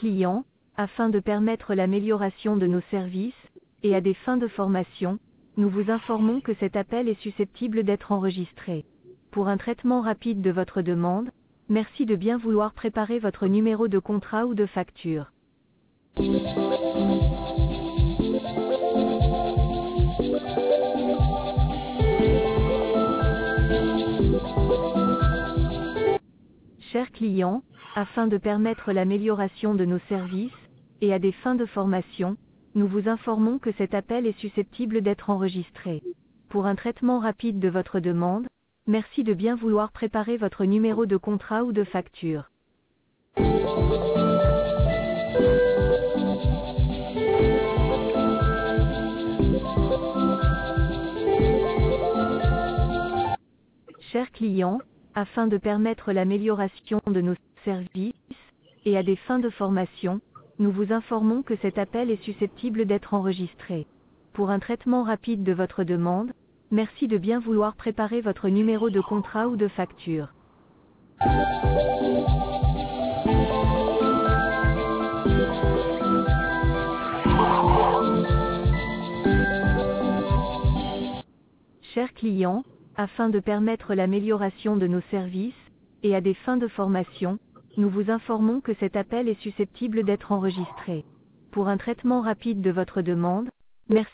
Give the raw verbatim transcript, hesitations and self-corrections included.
client, afin de permettre l'amélioration de nos services, et à des fins de formation, nous vous informons que cet appel est susceptible d'être enregistré. Pour un traitement rapide de votre demande, merci de bien vouloir préparer votre numéro de contrat ou de facture. Chers clients, afin de permettre l'amélioration de nos services, et à des fins de formation, nous vous informons que cet appel est susceptible d'être enregistré. Pour un traitement rapide de votre demande, merci de bien vouloir préparer votre numéro de contrat ou de facture. Chers clients, afin de permettre l'amélioration de nos services, et à des fins de formation, nous vous informons que cet appel est susceptible d'être enregistré. Pour un traitement rapide de votre demande, merci de bien vouloir préparer votre numéro de contrat ou de facture. Chers clients, afin de permettre l'amélioration de nos services, et à des fins de formation, nous vous informons que cet appel est susceptible d'être enregistré. Pour un traitement rapide de votre demande, merci.